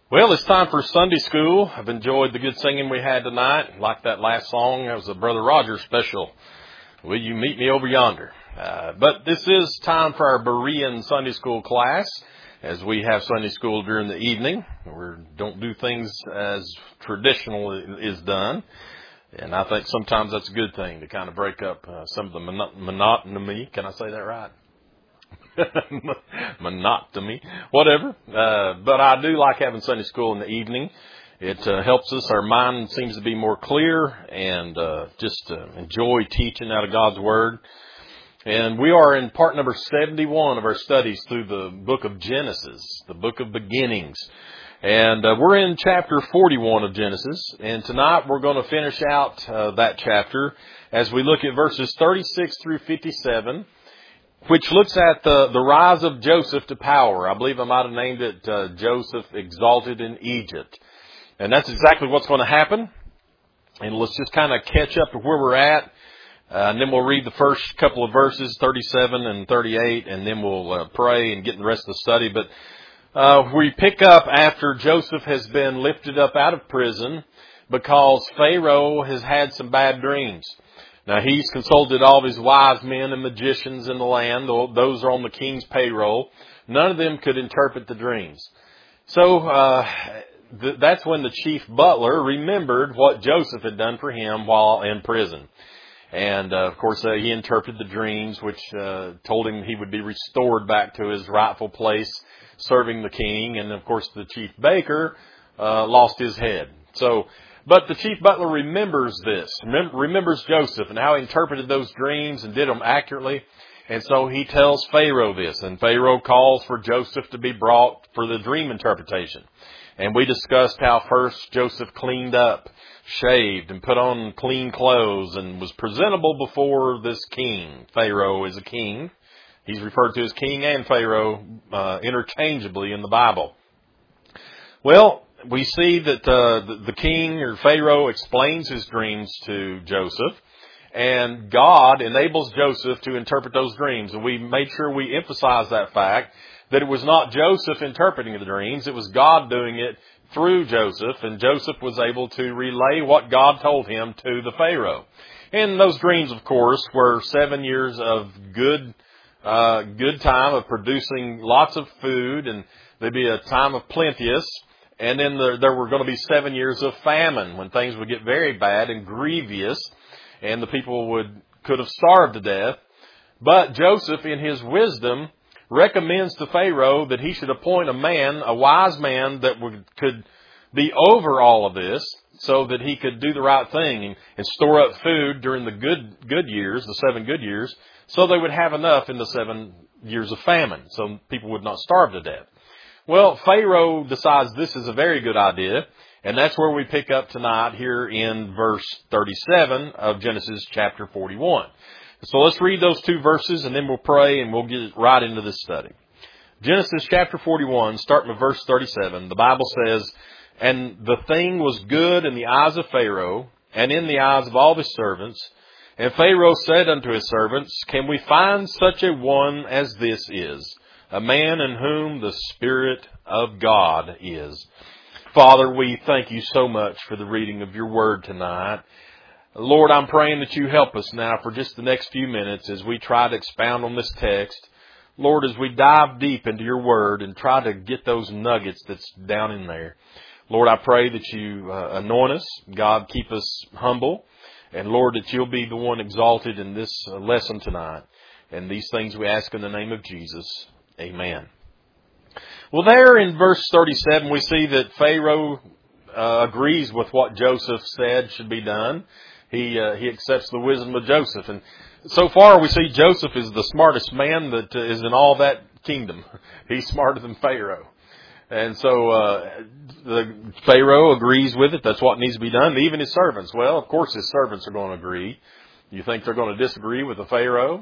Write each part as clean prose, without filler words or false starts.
Well, it's time for Sunday school. I've enjoyed the good singing we had tonight. Like that last song, that was a Brother Rogers special. Will you meet me over yonder? But this is time for our Berean Sunday school class, as we have Sunday school during the evening. We don't do things as traditional is done. And I think sometimes that's a good thing to kind of break up some of the monotony. Can I say that right? Monotony, whatever. But I do like having Sunday school in the evening. It helps us. Our mind seems to be more clear and just enjoy teaching out of God's Word. And we are in part number 71 of our studies through the book of Genesis, the book of beginnings. And we're in chapter 41 of Genesis. And tonight we're going to finish out that chapter as we look at verses 36 through 57. Which looks at the rise of Joseph to power. I believe I might have named it Joseph Exalted in Egypt. And that's exactly what's going to happen. And let's just kind of catch up to where we're at. And then we'll read the first couple of verses, 37 and 38, and then we'll pray and get in the rest of the study. But we pick up after Joseph has been lifted up out of prison because Pharaoh has had some bad dreams. Now, he's consulted all of his wise men and magicians in the land. Those are on the king's payroll. None of them could interpret the dreams. So that's when the chief butler remembered what Joseph had done for him while in prison. And, of course, he interpreted the dreams, which told him he would be restored back to his rightful place serving the king. And, of course, the chief baker lost his head. But the chief butler remembers this, remembers Joseph and how he interpreted those dreams and did them accurately. And so he tells Pharaoh this, and Pharaoh calls for Joseph to be brought for the dream interpretation. And we discussed how first Joseph cleaned up, shaved, and put on clean clothes and was presentable before this king. Pharaoh is a king. He's referred to as king and Pharaoh interchangeably in the Bible. Well, we see that the king or Pharaoh explains his dreams to Joseph, and God enables Joseph to interpret those dreams. And we made sure we emphasize that fact, that it was not Joseph interpreting the dreams, it was God doing it through Joseph, and Joseph was able to relay what God told him to the Pharaoh. And those dreams, of course, were 7 years of good time of producing lots of food, and there'd be a time of plenteous. And then there were going to be 7 years of famine when things would get very bad and grievous, and the people could have starved to death. But Joseph, in his wisdom, recommends to Pharaoh that he should appoint a wise man that could be over all of this, so that he could do the right thing and store up food during the good years, the 7 good years, so they would have enough in the 7 years of famine, so people would not starve to death. Well, Pharaoh decides this is a very good idea, and that's where we pick up tonight here in verse 37 of Genesis chapter 41. So let's read those 2 verses, and then we'll pray, and we'll get right into this study. Genesis chapter 41, starting with verse 37, the Bible says, "And the thing was good in the eyes of Pharaoh, and in the eyes of all his servants. And Pharaoh said unto his servants, Can we find such a one as this is? A man in whom the Spirit of God is." Father, we thank you so much for the reading of your word tonight. Lord, I'm praying that you help us now for just the next few minutes as we try to expound on this text. Lord, as we dive deep into your word and try to get those nuggets that's down in there. Lord, I pray that you anoint us. God, keep us humble. And Lord, that you'll be the one exalted in this lesson tonight. And these things we ask in the name of Jesus. Amen. Well, there in verse 37, we see that Pharaoh agrees with what Joseph said should be done. He accepts the wisdom of Joseph. And so far, we see Joseph is the smartest man that is in all that kingdom. He's smarter than Pharaoh. And so the Pharaoh agrees with it. That's what needs to be done. Even his servants. Well, of course his servants are going to agree. You think they're going to disagree with the Pharaoh?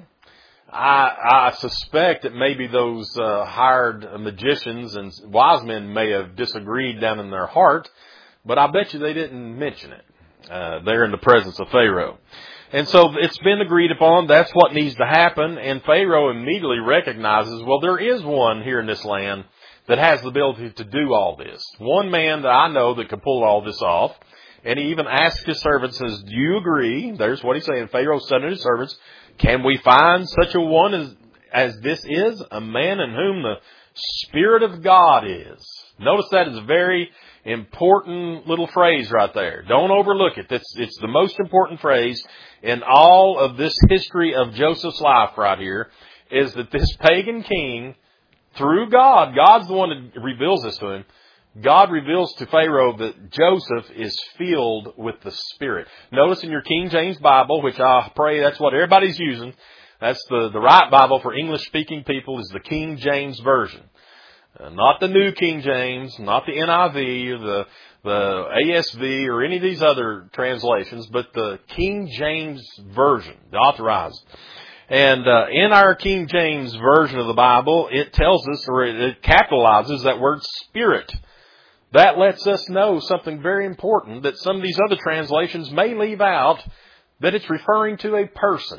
I suspect that maybe those hired magicians and wise men may have disagreed down in their heart, but I bet you they didn't mention it. They're in the presence of Pharaoh. And so it's been agreed upon. That's what needs to happen. And Pharaoh immediately recognizes, well, there is one here in this land that has the ability to do all this. One man that I know that could pull all this off. And he even asked his servants, says, do you agree? There's what he's saying. Pharaoh said to his servants, can we find such a one as this is? A man in whom the Spirit of God is. Notice that is a very important little phrase right there. Don't overlook it. It's the most important phrase in all of this history of Joseph's life right here, is that this pagan king, through God, God's the one that reveals this to him, God reveals to Pharaoh that Joseph is filled with the Spirit. Notice in your King James Bible, which I pray that's what everybody's using, that's the right Bible for English-speaking people, is the King James Version. Not the New King James, not the NIV or the ASV or any of these other translations, but the King James Version, the authorized. And in our King James Version of the Bible, it tells us, or it capitalizes that word Spirit. That lets us know something very important that some of these other translations may leave out, that it's referring to a person.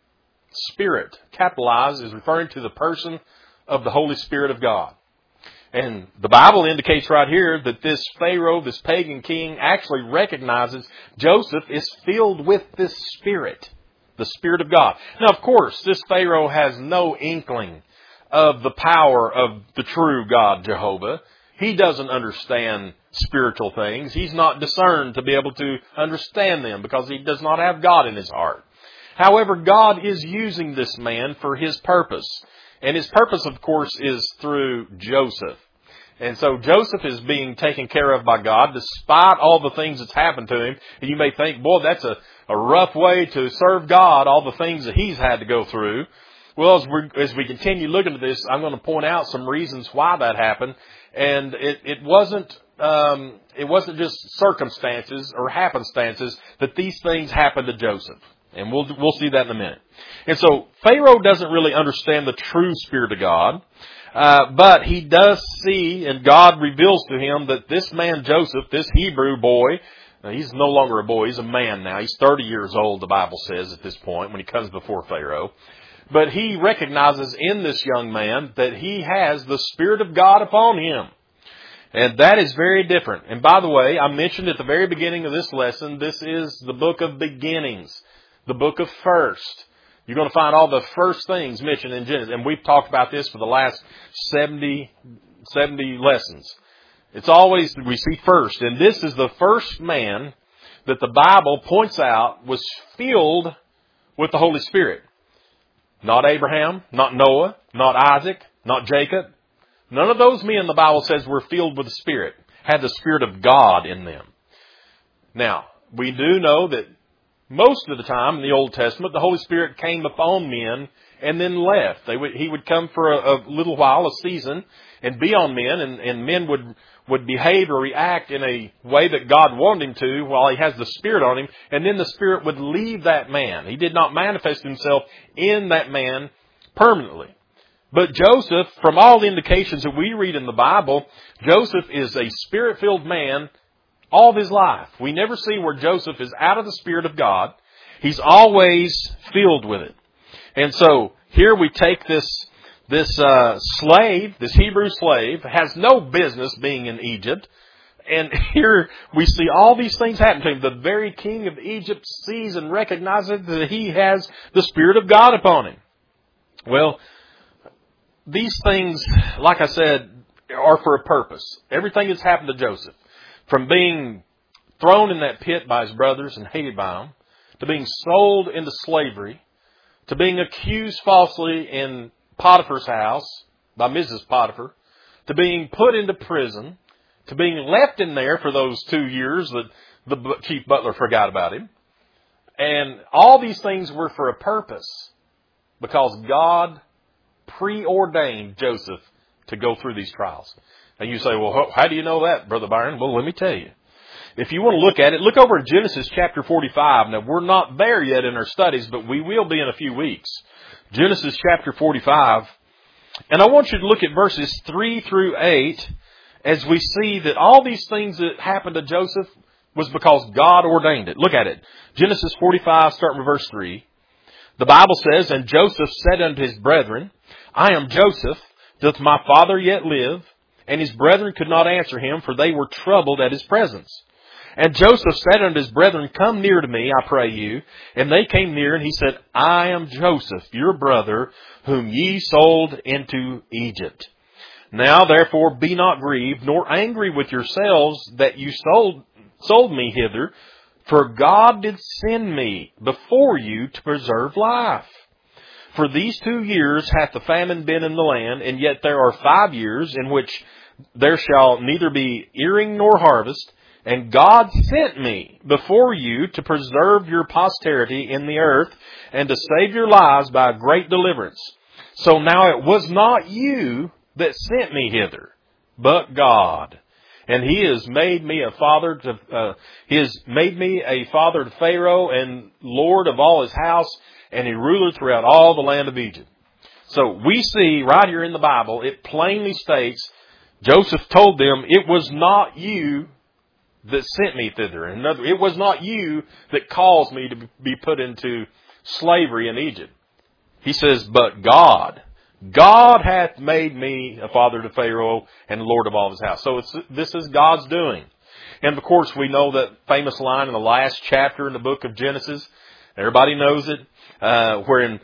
Spirit, capitalized, is referring to the person of the Holy Spirit of God. And the Bible indicates right here that this Pharaoh, this pagan king, actually recognizes Joseph is filled with this Spirit, the Spirit of God. Now, of course, this Pharaoh has no inkling of the power of the true God, Jehovah. He doesn't understand spiritual things. He's not discerned to be able to understand them because he does not have God in his heart. However, God is using this man for his purpose. And his purpose, of course, is through Joseph. And so Joseph is being taken care of by God despite all the things that's happened to him. And you may think, boy, that's a rough way to serve God, all the things that he's had to go through. Well, as we continue looking at this, I'm going to point out some reasons why that happened. And it wasn't just circumstances or happenstances that these things happened to Joseph. And we'll see that in a minute. And so Pharaoh doesn't really understand the true Spirit of God, but he does see, and God reveals to him that this man Joseph, this Hebrew boy, he's no longer a boy, he's a man now. He's 30 years old, the Bible says at this point, when he comes before Pharaoh. But he recognizes in this young man that he has the Spirit of God upon him. And that is very different. And by the way, I mentioned at the very beginning of this lesson, this is the book of beginnings, the book of first. You're going to find all the first things mentioned in Genesis. And we've talked about this for the last 70 lessons. It's always, we see first. And this is the first man that the Bible points out was filled with the Holy Spirit. Not Abraham, not Noah, not Isaac, not Jacob. None of those men, the Bible says, were filled with the Spirit, had the Spirit of God in them. Now, we do know that most of the time in the Old Testament, the Holy Spirit came upon men and then left. He would come for a little while, a season, and be on men, and men would behave or react in a way that God wanted him to while he has the Spirit on him, and then the Spirit would leave that man. He did not manifest himself in that man permanently. But Joseph, from all the indications that we read in the Bible, Joseph is a Spirit-filled man all of his life. We never see where Joseph is out of the Spirit of God. He's always filled with it. And so here we take this slave, this Hebrew slave, has no business being in Egypt. And here we see all these things happen to him. The very king of Egypt sees and recognizes that he has the Spirit of God upon him. Well, these things, like I said, are for a purpose. Everything that's happened to Joseph, from being thrown in that pit by his brothers and hated by them, to being sold into slavery, to being accused falsely in Potiphar's house by Mrs. Potiphar, to being put into prison, to being left in there for those 2 years that the chief butler forgot about him. And all these things were for a purpose, because God preordained Joseph to go through these trials. And you say, well, how do you know that, Brother Byron? Well, let me tell you. If you want to look at it, look over at Genesis chapter 45. Now, we're not there yet in our studies, but we will be in a few weeks. Genesis chapter 45. And I want you to look at verses 3 through 8 as we see that all these things that happened to Joseph was because God ordained it. Look at it. Genesis 45, starting with verse 3. The Bible says, and Joseph said unto his brethren, I am Joseph, doth my father yet live? And his brethren could not answer him, for they were troubled at his presence. And Joseph said unto his brethren, Come near to me, I pray you. And they came near, and he said, I am Joseph, your brother, whom ye sold into Egypt. Now therefore be not grieved, nor angry with yourselves that you sold me hither, for God did send me before you to preserve life. For these 2 years hath the famine been in the land, and yet there are 5 years in which there shall neither be earing nor harvest. And God sent me before you to preserve your posterity in the earth, and to save your lives by a great deliverance. So now it was not you that sent me hither, but God. And he has made me a father to Pharaoh, and Lord of all his house, and he ruled throughout all the land of Egypt. So we see right here in the Bible, it plainly states, Joseph told them, it was not you that sent me thither. It was not you that caused me to be put into slavery in Egypt. He says, but God. God hath made me a father to Pharaoh and Lord of all his house. So this is God's doing. And of course we know that famous line in the last chapter in the book of Genesis. Everybody knows it. Wherein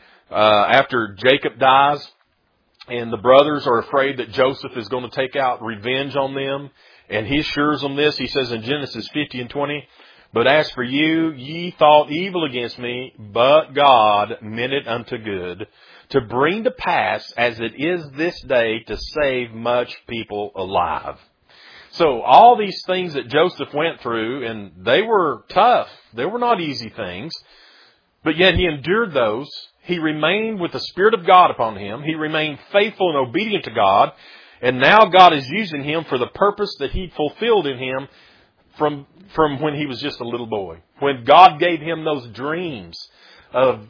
after Jacob dies and the brothers are afraid that Joseph is going to take out revenge on them. And he assures them this. He says in Genesis 50:20, But as for you, ye thought evil against me, but God meant it unto good, to bring to pass as it is this day, to save much people alive. So all these things that Joseph went through, and they were tough. They were not easy things. But yet he endured those. He remained with the Spirit of God upon him. He remained faithful and obedient to God. And now God is using him for the purpose that he fulfilled in him from when he was just a little boy. When God gave him those dreams of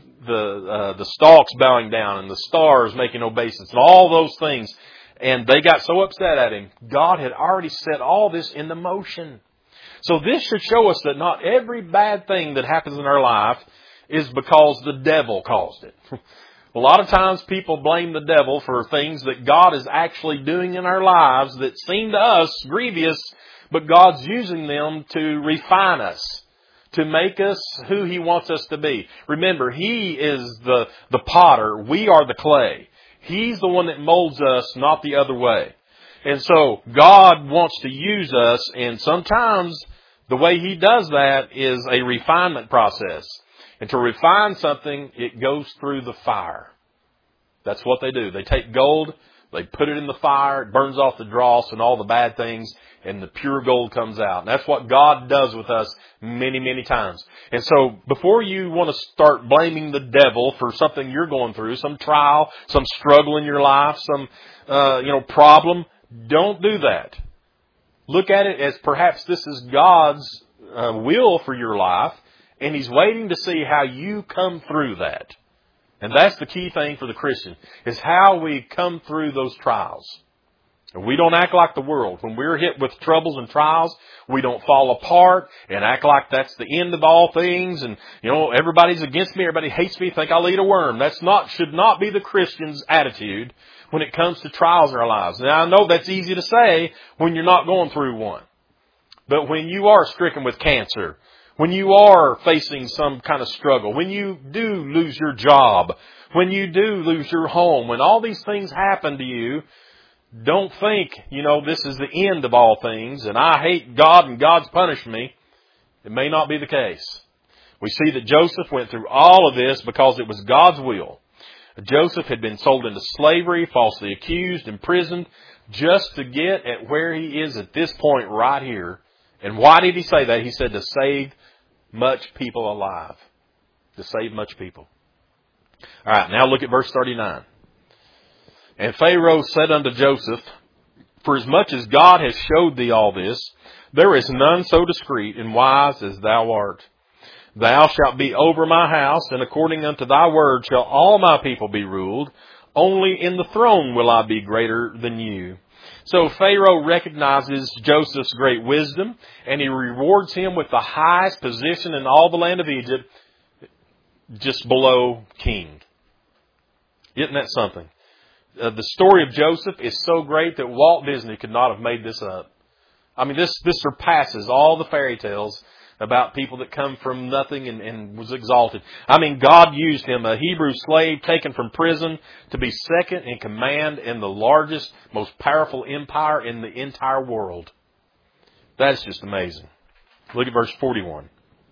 the stalks bowing down and the stars making obeisance and all those things. And they got so upset at him. God had already set all this into motion. So this should show us that not every bad thing that happens in our life is because the devil caused it. A lot of times people blame the devil for things that God is actually doing in our lives that seem to us grievous, but God's using them to refine us, to make us who He wants us to be. Remember, He is the potter. We are the clay. He's the one that molds us, not the other way. And so God wants to use us, and sometimes the way He does that is a refinement process. And to refine something, it goes through the fire. That's what they do. They take gold, they put it in the fire, it burns off the dross and all the bad things, and the pure gold comes out. And that's what God does with us many, many times. And so before you want to start blaming the devil for something you're going through, some trial, some struggle in your life, some problem, don't do that. Look at it as perhaps this is God's will for your life, and He's waiting to see how you come through that. And that's the key thing for the Christian, is how we come through those trials. And we don't act like the world. When we're hit with troubles and trials, we don't fall apart and act like that's the end of all things. And, everybody's against me, everybody hates me, think I'll eat a worm. Should not be the Christian's attitude when it comes to trials in our lives. Now, I know that's easy to say when you're not going through one. But when you are stricken with cancer, when you are facing some kind of struggle, when you do lose your job, when you do lose your home, when all these things happen to you, don't think, this is the end of all things and I hate God and God's punished me. It may not be the case. We see that Joseph went through all of this because it was God's will. Joseph had been sold into slavery, falsely accused, imprisoned, just to get at where he is at this point right here. And why did he say that? He said to save much people alive. To save much people. All right, now look at verse 39. And Pharaoh said unto Joseph, For as much as God has showed thee all this, there is none so discreet and wise as thou art. Thou shalt be over my house, and according unto thy word shall all my people be ruled. Only in the throne will I be greater than you. So Pharaoh recognizes Joseph's great wisdom, and he rewards him with the highest position in all the land of Egypt, just below king. Isn't that something? the story of Joseph is so great that Walt Disney could not have made this up. I mean, this surpasses all the fairy tales about people that come from nothing and was exalted. I mean, God used him, a Hebrew slave taken from prison, to be second in command in the largest, most powerful empire in the entire world. That's just amazing. Look at verse 41.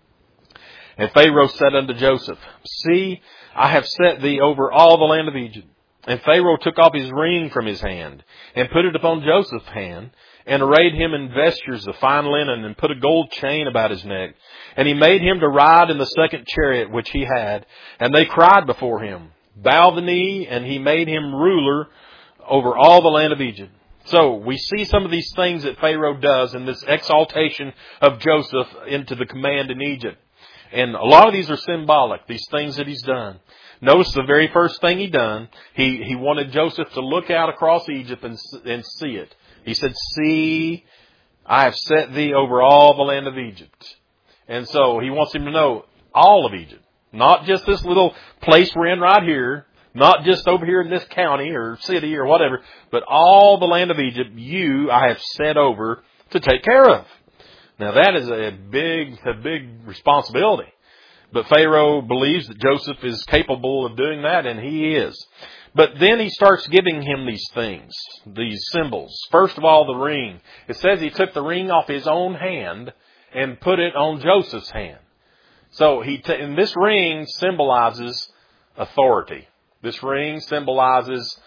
And Pharaoh said unto Joseph, See, I have set thee over all the land of Egypt. And Pharaoh took off his ring from his hand, and put it upon Joseph's hand, and arrayed him in vestures of fine linen, and put a gold chain about his neck. And he made him to ride in the second chariot which he had. And they cried before him, Bow the knee, and he made him ruler over all the land of Egypt. So we see some of these things that Pharaoh does in this exaltation of Joseph into the command in Egypt. And a lot of these are symbolic, these things that he's done. Notice the very first thing he done, he wanted Joseph to look out across Egypt and see it. He said, See, I have set thee over all the land of Egypt. And so he wants him to know all of Egypt. Not just this little place we're in right here. Not just over here in this county or city or whatever. But all the land of Egypt, I have set over to take care of. Now that is a big responsibility. But Pharaoh believes that Joseph is capable of doing that, and he is. But then he starts giving him these things, these symbols. First of all, the ring. It says he took the ring off his own hand and put it on Joseph's hand. So and this ring symbolizes authority. This ring symbolizes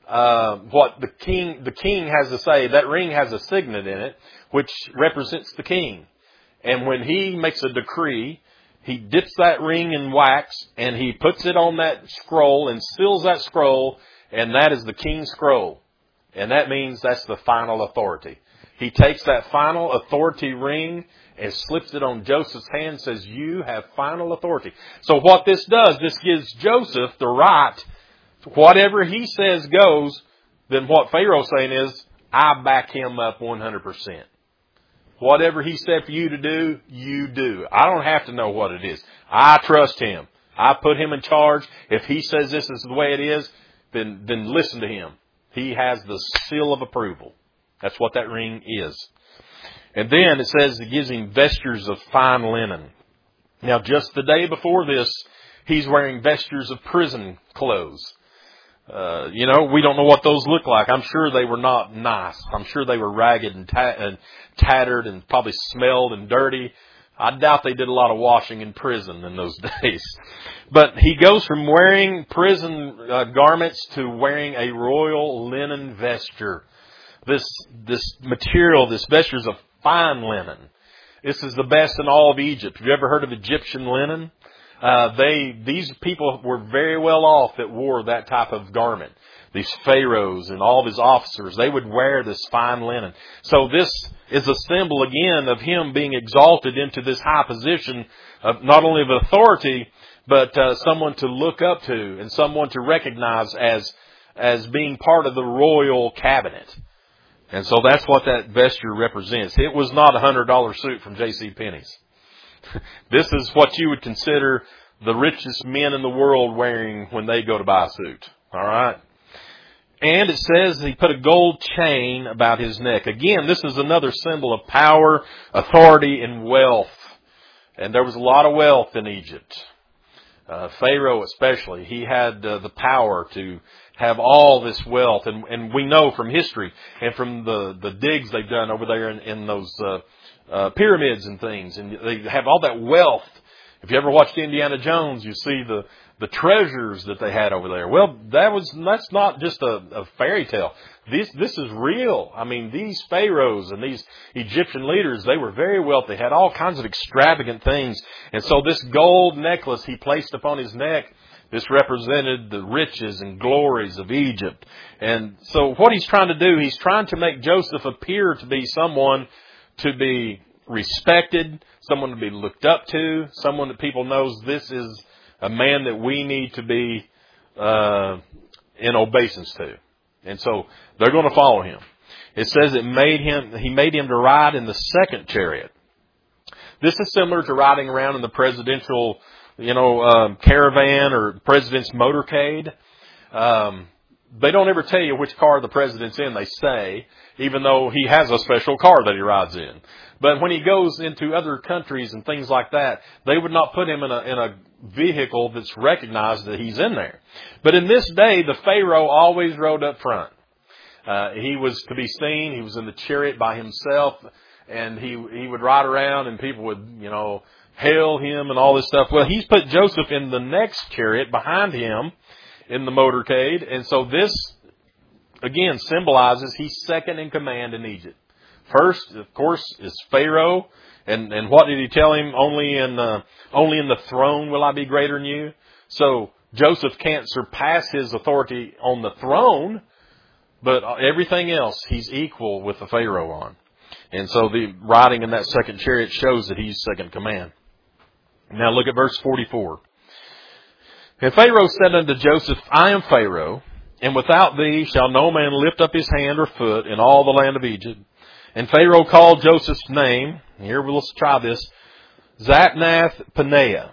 what the king has to say. That ring has a signet in it, which represents the king. And when he makes a decree, he dips that ring in wax and he puts it on that scroll and seals that scroll, and that is the king's scroll. And that means that's the final authority. He takes that final authority ring and slips it on Joseph's hand and says, You have final authority. So what this does, this gives Joseph the right, whatever he says goes. Then what Pharaoh's saying is, I back him up 100%. Whatever he said for you to do, you do. I don't have to know what it is. I trust him. I put him in charge. If he says this is the way it is, then listen to him. He has the seal of approval. That's what that ring is. And then it says it gives him vestures of fine linen. Now, just the day before this, he's wearing vestures of prison clothes. We don't know what those look like. I'm sure they were not nice. I'm sure they were ragged and tattered and probably smelled and dirty. I doubt they did a lot of washing in prison in those days. But he goes from wearing prison garments to wearing a royal linen vesture. This material, this vesture is of fine linen. This is the best in all of Egypt. Have you ever heard of Egyptian linen? These people were very well off that wore that type of garment. These pharaohs and all of his officers, they would wear this fine linen. So this is a symbol again of him being exalted into this high position of not only of authority, but someone to look up to and someone to recognize as being part of the royal cabinet. And so that's what that vesture represents. It was not a $100 suit from J.C. Penney's. This is what you would consider the richest men in the world wearing when they go to buy a suit. All right. And it says he put a gold chain about his neck. Again, this is another symbol of power, authority, and wealth. And there was a lot of wealth in Egypt. Pharaoh especially, he had the power to have all this wealth. And we know from history and from the digs they've done over there in those pyramids and things, and they have all that wealth. If you ever watched Indiana Jones, you see the treasures that they had over there. Well, that's not just a fairy tale. This is real. I mean, these pharaohs and these Egyptian leaders, they were very wealthy. They had all kinds of extravagant things. And so this gold necklace he placed upon his neck, this represented the riches and glories of Egypt. And so what he's trying to do, he's trying to make Joseph appear to be someone to be respected, someone to be looked up to, someone that people knows this is a man that we need to be in obeisance to. And so they're going to follow him. It says he made him to ride in the second chariot. This is similar to riding around in the presidential, caravan or president's motorcade. They don't ever tell you which car the president's in, they say, even though he has a special car that he rides in. But when he goes into other countries and things like that, they would not put him in a vehicle that's recognized that he's in there. But in this day, the Pharaoh always rode up front. He was to be seen. He was in the chariot by himself, and he would ride around, and people would, hail him and all this stuff. Well, he's put Joseph in the next chariot behind him in the motorcade, and so this, again, symbolizes he's second in command in Egypt. First, of course, is Pharaoh, and what did he tell him? Only in the throne will I be greater than you. So Joseph can't surpass his authority on the throne, but everything else he's equal with the Pharaoh on. And so the riding in that second chariot shows that he's second command. Now look at verse 44. And Pharaoh said unto Joseph, I am Pharaoh, and without thee shall no man lift up his hand or foot in all the land of Egypt. And Pharaoh called Joseph's name, here let's try this, Zaphnath-Paneah.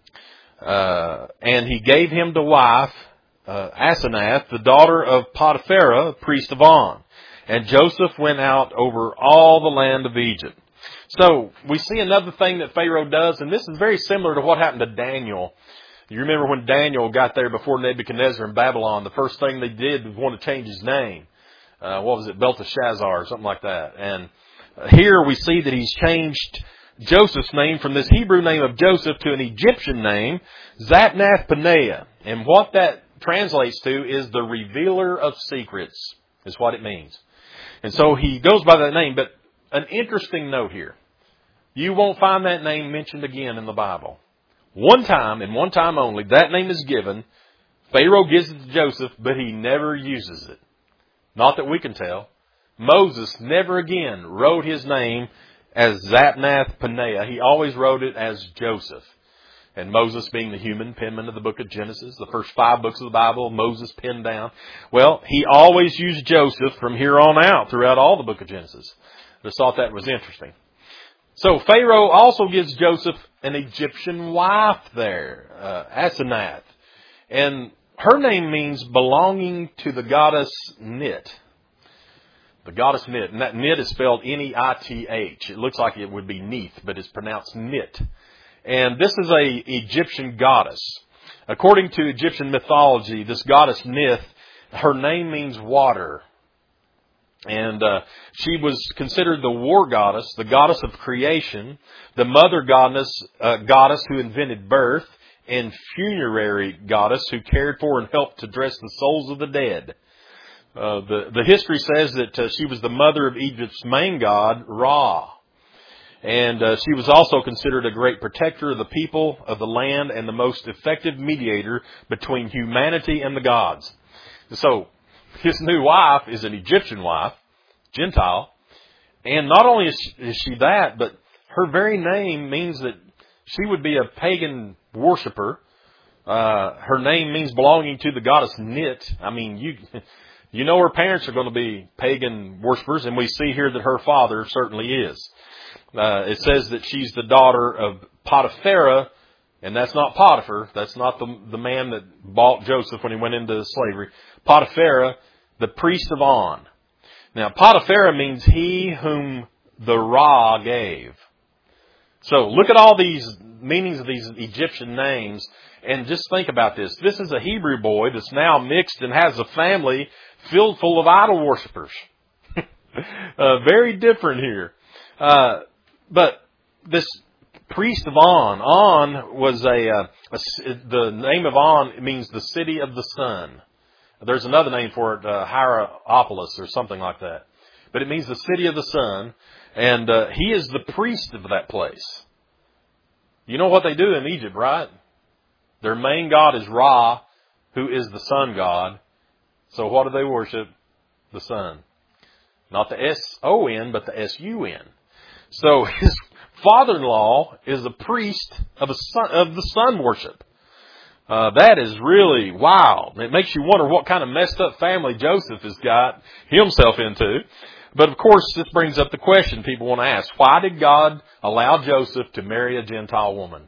And he gave him to wife Asenath, the daughter of Potiphera, priest of On. And Joseph went out over all the land of Egypt. So we see another thing that Pharaoh does, and this is very similar to what happened to Daniel. You remember when Daniel got there before Nebuchadnezzar in Babylon, the first thing they did was want to change his name. What was it? Belteshazzar or something like that. And here we see that he's changed Joseph's name from this Hebrew name of Joseph to an Egyptian name, Zaphnath-Paneah. And what that translates to is the revealer of secrets, is what it means. And so he goes by that name, but an interesting note here. You won't find that name mentioned again in the Bible. One time, and one time only, that name is given. Pharaoh gives it to Joseph, but he never uses it. Not that we can tell. Moses never again wrote his name as Zaphnath-Paneah. He always wrote it as Joseph. And Moses being the human penman of the book of Genesis, the first 5 books of the Bible, Moses penned down. Well, he always used Joseph from here on out throughout all the book of Genesis. I just thought that was interesting. So Pharaoh also gives Joseph an Egyptian wife there, Asenath. And her name means belonging to the goddess Nit. The goddess Nit. And that Nit is spelled N-E-I-T-H. It looks like it would be Neith, but it's pronounced Nit. And this is a Egyptian goddess. According to Egyptian mythology, this goddess Nith, her name means water. And she was considered the war goddess, the goddess of creation, the mother goddess who invented birth, and funerary goddess who cared for and helped to dress the souls of the dead. The history says that she was the mother of Egypt's main god, Ra. And she was also considered a great protector of the people, of the land, and the most effective mediator between humanity and the gods. So, his new wife is an Egyptian wife, Gentile. And not only is she that, but her very name means that she would be a pagan worshiper. Her name means belonging to the goddess Nit. I mean, you know her parents are going to be pagan worshipers, and we see here that her father certainly is. It says that she's the daughter of Potiphera, and that's not Potiphar. That's not the man that bought Joseph when he went into slavery. Potiphera, the priest of On. Now, Potiphera means he whom the Ra gave. So, look at all these meanings of these Egyptian names, and just think about this. This is a Hebrew boy that's now mixed and has a family filled full of idol worshipers. Very different here. But this priest of On was the name of On means the city of the sun. There's another name for it, Hierapolis or something like that. But it means the city of the sun, and he is the priest of that place. You know what they do in Egypt, right? Their main god is Ra, who is the sun god. So what do they worship? The sun. Not the S-O-N, but the S-U-N. So his father-in-law is a priest of the sun worship. That is really wild. It makes you wonder what kind of messed up family Joseph has got himself into. But of course, this brings up the question people want to ask. Why did God allow Joseph to marry a Gentile woman?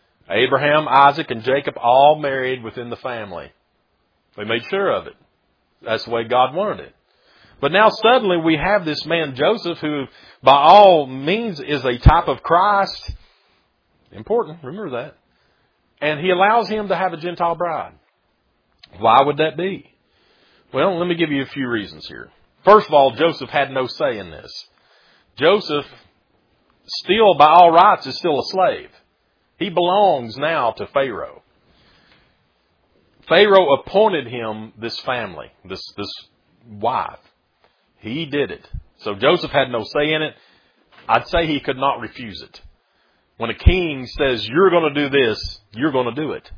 Abraham, Isaac, and Jacob all married within the family. They made sure of it. That's the way God wanted it. But now suddenly we have this man Joseph who by all means is a type of Christ. Important, remember that. And he allows him to have a Gentile bride. Why would that be? Well, let me give you a few reasons here. First of all, Joseph had no say in this. Joseph, still by all rights, is still a slave. He belongs now to Pharaoh. Pharaoh appointed him this family, this wife. He did it. So Joseph had no say in it. I'd say he could not refuse it. When a king says, you're going to do this, you're going to do it.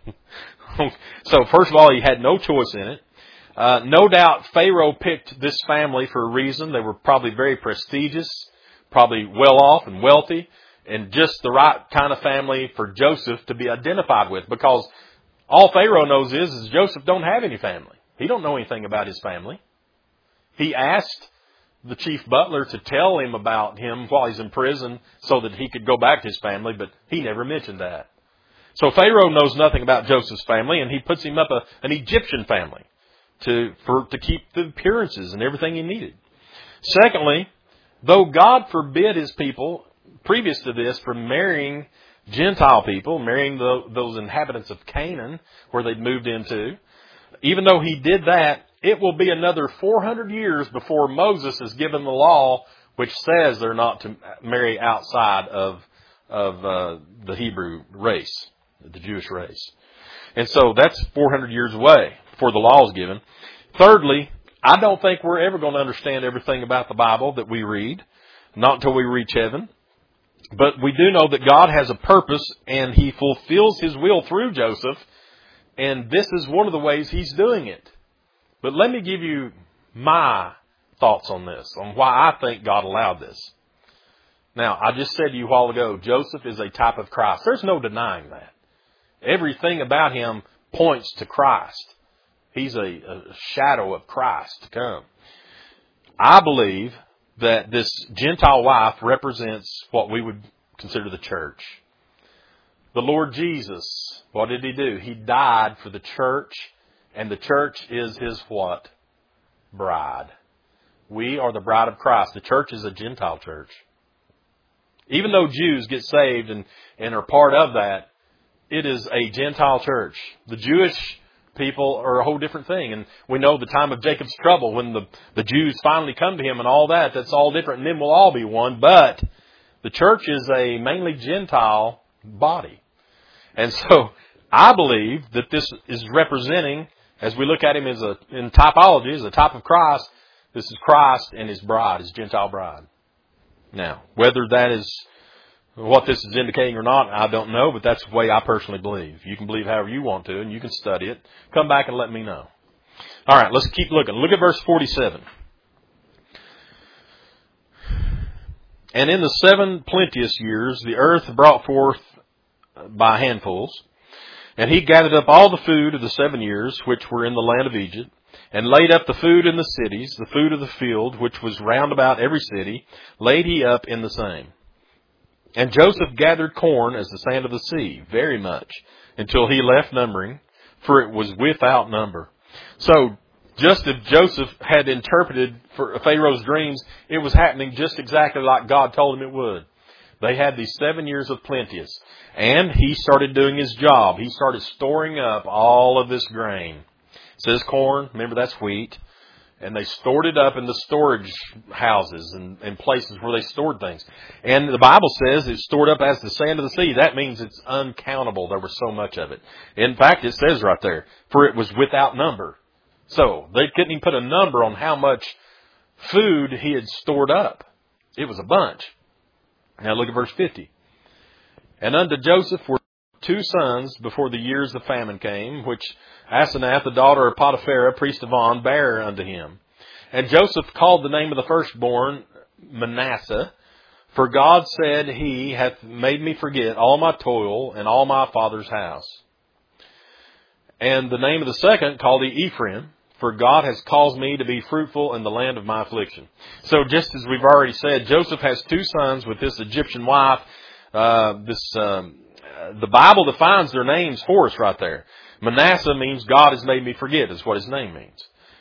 So first of all, he had no choice in it. No doubt Pharaoh picked this family for a reason. They were probably very prestigious, probably well off and wealthy, and just the right kind of family for Joseph to be identified with. Because all Pharaoh knows is Joseph don't have any family. He don't know anything about his family. He asked the chief butler to tell him about him while he's in prison so that he could go back to his family, but he never mentioned that. So Pharaoh knows nothing about Joseph's family, and he puts him up an Egyptian family to keep the appearances and everything he needed. Secondly, though God forbid his people, previous to this, from marrying Gentile people, marrying those inhabitants of Canaan, where they'd moved into, even though he did that, it will be another 400 years before Moses is given the law which says they're not to marry outside of the Hebrew race, the Jewish race. And so that's 400 years away before the law is given. Thirdly, I don't think we're ever going to understand everything about the Bible that we read, not until we reach heaven. But we do know that God has a purpose, and He fulfills His will through Joseph, and this is one of the ways He's doing it. But let me give you my thoughts on this, on why I think God allowed this. Now, I just said to you a while ago, Joseph is a type of Christ. There's no denying that. Everything about him points to Christ. He's a shadow of Christ to come. I believe that this Gentile wife represents what we would consider the church. The Lord Jesus, what did He do? He died for the church, and the church is His what? Bride. We are the bride of Christ. The church is a Gentile church. Even though Jews get saved and are part of that, it is a Gentile church. The Jewish people are a whole different thing. And we know the time of Jacob's trouble, when the Jews finally come to him and all that, that's all different. And then we'll all be one. But the church is a mainly Gentile body. And so I believe that this is representing, as we look at him in typology, as a type of Christ, this is Christ and His bride, His Gentile bride. Now, whether that is what this is indicating or not, I don't know, but that's the way I personally believe. You can believe however you want to, and you can study it. Come back and let me know. All right, let's keep looking. Look at verse 47. And in the 7 plenteous years, the earth brought forth by handfuls, and he gathered up all the food of the 7 years which were in the land of Egypt, and laid up the food in the cities, the food of the field, which was round about every city, laid he up in the same. And Joseph gathered corn as the sand of the sea, very much, until he left numbering, for it was without number. So, just as Joseph had interpreted for Pharaoh's dreams, it was happening just exactly like God told him it would. They had these 7 years of plenteous. And he started doing his job. He started storing up all of this grain. It says corn, remember that's wheat. And they stored it up in the storage houses and places where they stored things. And the Bible says it's stored up as the sand of the sea. That means it's uncountable. There was so much of it. In fact, it says right there, for it was without number. So they couldn't even put a number on how much food he had stored up. It was a bunch. Now look at verse 50. And unto Joseph were 2 sons before the years of famine came, which Asenath, the daughter of Potipharah, priest of On, bare unto him. And Joseph called the name of the firstborn Manasseh, for God said, He hath made me forget all my toil and all my father's house. And the name of the second called he Ephraim, for God has caused me to be fruitful in the land of my affliction. So just as we've already said, Joseph has 2 sons with this Egyptian wife. The Bible defines their names for us right there. Manasseh means God has made me forget, is what his name means.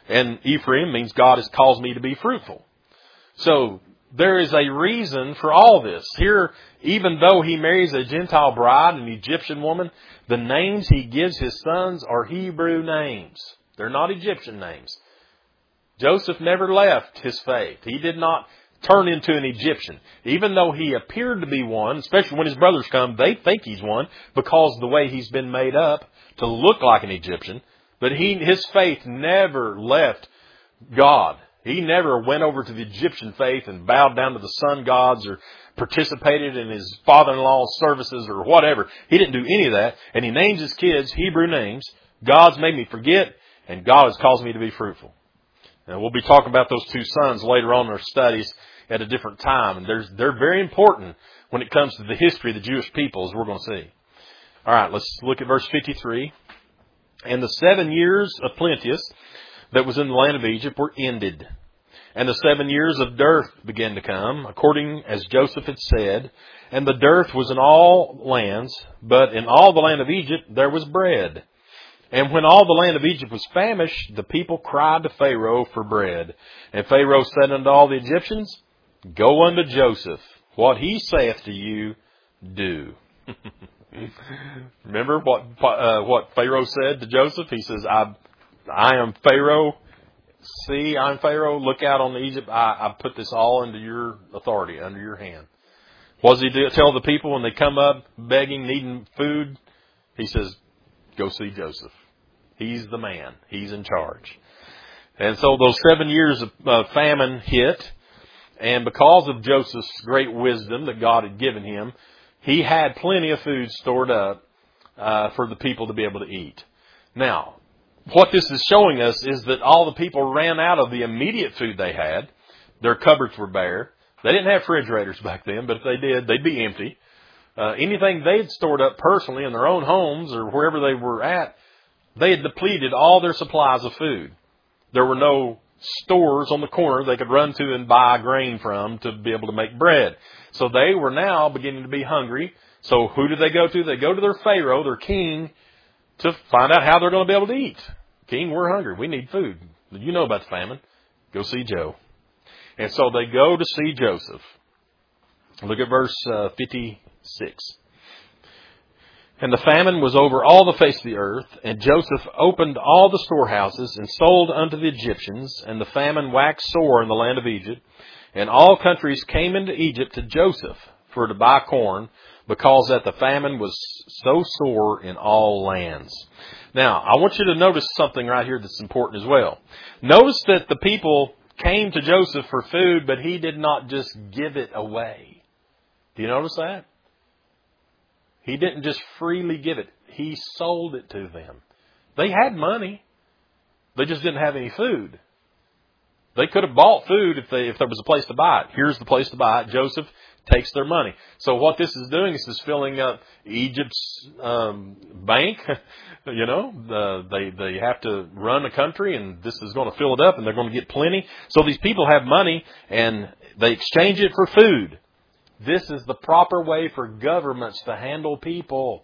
And Ephraim means God has caused me to be fruitful. So there is a reason for all this. Here, even though he marries a Gentile bride, an Egyptian woman, the names he gives his sons are Hebrew names. They're not Egyptian names. Joseph never left his faith. He did not turn into an Egyptian. Even though he appeared to be one, especially when his brothers come, they think he's one because of the way he's been made up to look like an Egyptian. But his faith never left God. He never went over to the Egyptian faith and bowed down to the sun gods or participated in his father-in-law's services or whatever. He didn't do any of that. And he names his kids Hebrew names. God's made me forget, and God has caused me to be fruitful. And we'll be talking about those two sons later on in our studies at a different time. And they're very important when it comes to the history of the Jewish people, as we're going to see. All right, let's look at verse 53. And the 7 years of plenteous that was in the land of Egypt were ended. And the 7 years of dearth began to come, according as Joseph had said. And the dearth was in all lands, but in all the land of Egypt there was bread. And when all the land of Egypt was famished, the people cried to Pharaoh for bread. And Pharaoh said unto all the Egyptians, Go unto Joseph. What he saith to you, do. Remember what Pharaoh said to Joseph? He says, I am Pharaoh. See, I'm Pharaoh. Look out on Egypt. I put this all into your authority, under your hand. What does he do? Tell the people when they come up begging, needing food? He says, Go see Joseph. He's the man. He's in charge. And so those 7 years of famine hit. And because of Joseph's great wisdom that God had given him, he had plenty of food stored up for the people to be able to eat. Now, what this is showing us is that all the people ran out of the immediate food they had. Their cupboards were bare. They didn't have refrigerators back then, but if they did, they'd be empty. Anything they'd stored up personally in their own homes or wherever they were at, they had depleted all their supplies of food. There were no stores on the corner they could run to and buy grain from to be able to make bread. So they were now beginning to be hungry. So who did they go to? They go to their Pharaoh, their king, to find out how they're going to be able to eat. King, we're hungry. We need food. You know about the famine. Go see Joe. And so they go to see Joseph. Look at verse 56. And the famine was over all the face of the earth, and Joseph opened all the storehouses and sold unto the Egyptians, and the famine waxed sore in the land of Egypt. And all countries came into Egypt to Joseph for to buy corn, because that the famine was so sore in all lands. Now, I want you to notice something right here that's important as well. Notice that the people came to Joseph for food, but he did not just give it away. Do you notice that? He didn't just freely give it. He sold it to them. They had money. They just didn't have any food. They could have bought food if there was a place to buy it. Here's the place to buy it. Joseph takes their money. So what this is doing is this filling up Egypt's bank. You know, they have to run a country, and this is going to fill it up, and they're going to get plenty. So these people have money, and they exchange it for food. This is the proper way for governments to handle people.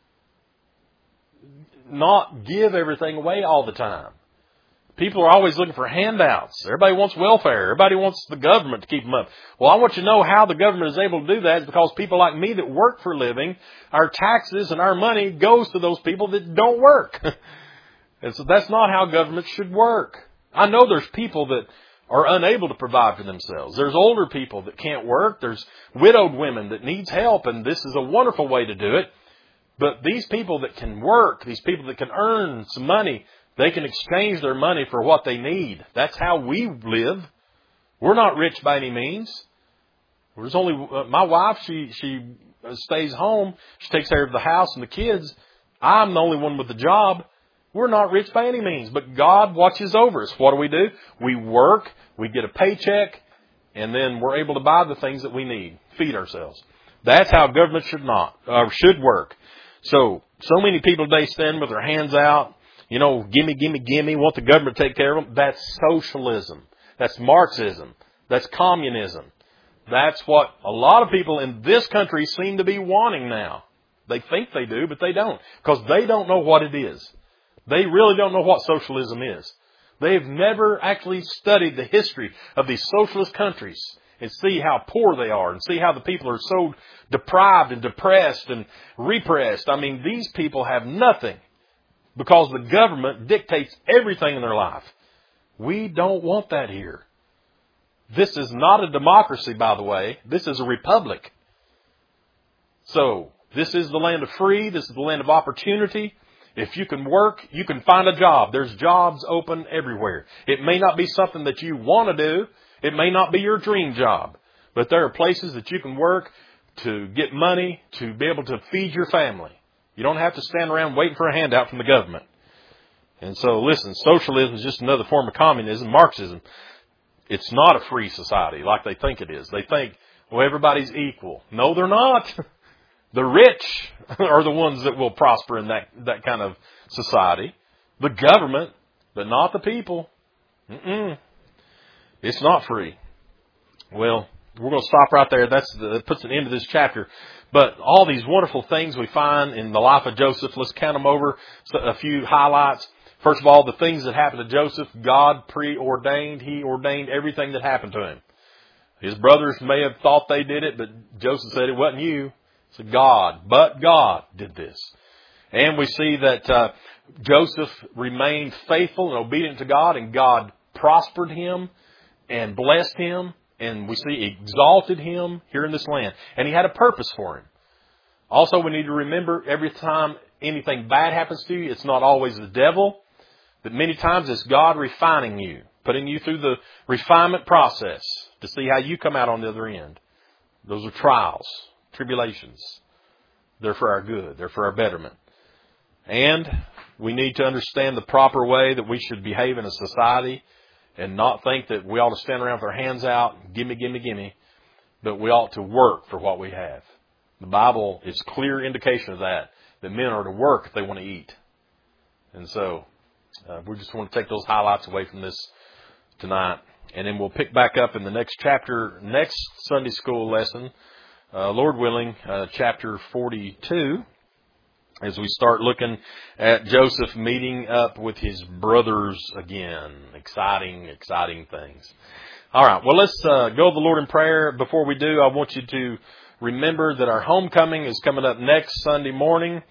Not give everything away all the time. People are always looking for handouts. Everybody wants welfare. Everybody wants the government to keep them up. Well, I want you to know how the government is able to do that is because people like me that work for a living, our taxes and our money goes to those people that don't work. And so that's not how government should work. I know there's people that are unable to provide for themselves. There's older people that can't work. There's widowed women that needs help, and this is a wonderful way to do it. But these people that can work, these people that can earn some money, they can exchange their money for what they need. That's how we live. We're not rich by any means. There's only my wife. She stays home. She takes care of the house and the kids. I'm the only one with the job. We're not rich by any means, but God watches over us. What do? We work, we get a paycheck, and then we're able to buy the things that we need, feed ourselves. That's how government should work. So many people today stand with their hands out, you know, gimme, want the government to take care of them. That's socialism. That's Marxism. That's communism. That's what a lot of people in this country seem to be wanting now. They think they do, but they don't, because they don't know what it is. They really don't know what socialism is. They've never actually studied the history of these socialist countries and see how poor they are and see how the people are so deprived and depressed and repressed. I mean, these people have nothing because the government dictates everything in their life. We don't want that here. This is not a democracy, by the way. This is a republic. So, this is the land of free. This is the land of opportunity. If you can work, you can find a job. There's jobs open everywhere. It may not be something that you want to do. It may not be your dream job. But there are places that you can work to get money, to be able to feed your family. You don't have to stand around waiting for a handout from the government. And so, listen, socialism is just another form of communism. Marxism, it's not a free society like they think it is. They think, well, everybody's equal. No, they're not. The rich are the ones that will prosper in that kind of society. The government, but not the people. It's not free. Well, we're going to stop right there. That puts an end to this chapter. But all these wonderful things we find in the life of Joseph, let's count them over. So a few highlights. First of all, the things that happened to Joseph, God preordained. He ordained everything that happened to him. His brothers may have thought they did it, but Joseph said it wasn't you. It's God. But God did this. And we see that Joseph remained faithful and obedient to God, and God prospered him and blessed him. And we see exalted him here in this land. And he had a purpose for him. Also, we need to remember every time anything bad happens to you, it's not always the devil. But many times it's God refining you, putting you through the refinement process to see how you come out on the other end. Those are trials, tribulations. They're for our good. They're for our betterment. And we need to understand the proper way that we should behave in a society and not think that we ought to stand around with our hands out, gimme, gimme, gimme, but we ought to work for what we have. The Bible is clear indication of that men are to work if they want to eat. And so, we just want to take those highlights away from this tonight. And then we'll pick back up in the next chapter, next Sunday school lesson, Lord willing, chapter 42. As we start looking at Joseph meeting up with his brothers again. Exciting, exciting things. All right, well, let's go to the Lord in prayer. Before we do, I want you to remember that our homecoming is coming up next Sunday morning.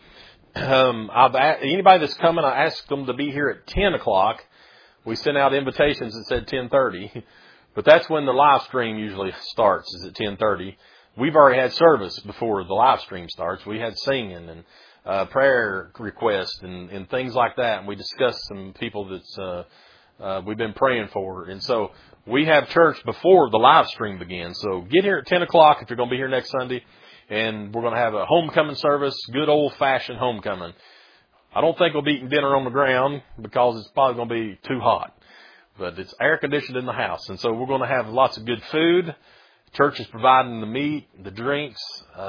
Anybody that's coming, I asked them to be here at 10 o'clock. We sent out invitations that said 10:30. But that's when the live stream usually starts, is at 10:30. We've already had service before the live stream starts. We had singing and prayer requests and things like that. And we discussed some people that's we've been praying for. And so we have church before the live stream begins. So get here at 10 o'clock if you're going to be here next Sunday. And we're going to have a homecoming service, good old-fashioned homecoming. I don't think we'll be eating dinner on the ground because it's probably going to be too hot. But it's air-conditioned in the house. And so we're going to have lots of good food. Church is providing the meat, the drinks,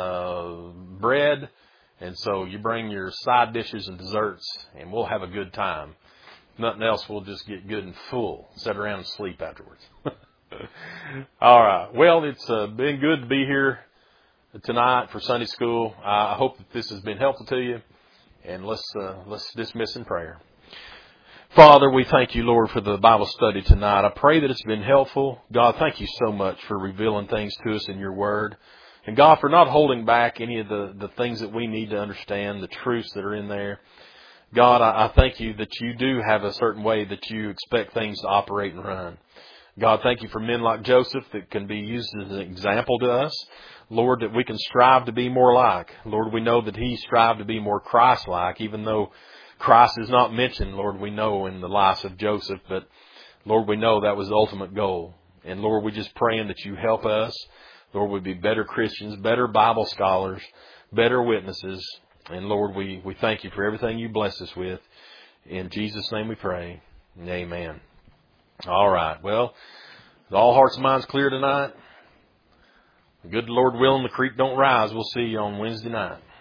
bread. And so you bring your side dishes and desserts, and we'll have a good time. Nothing else, we'll just get good and full. Sit around and sleep afterwards. All right. Well, it's been good to be here tonight for Sunday school. I hope that this has been helpful to you. And let's dismiss in prayer. Father, we thank you, Lord, for the Bible study tonight. I pray that it's been helpful. God, thank you so much for revealing things to us in your word. And God, for not holding back any of the things that we need to understand, the truths that are in there. God, I thank you that you do have a certain way that you expect things to operate and run. God, thank you for men like Joseph that can be used as an example to us. Lord, that we can strive to be more like. Lord, we know that he strived to be more Christ-like, even though Christ is not mentioned, Lord, we know in the life of Joseph. But, Lord, we know that was the ultimate goal. And, Lord, we're just praying that you help us. Lord, we'd be better Christians, better Bible scholars, better witnesses. And, Lord, we thank you for everything you bless us with. In Jesus' name we pray. Amen. All right. Well, all hearts and minds clear tonight. Good Lord willing, the creek don't rise. We'll see you on Wednesday night.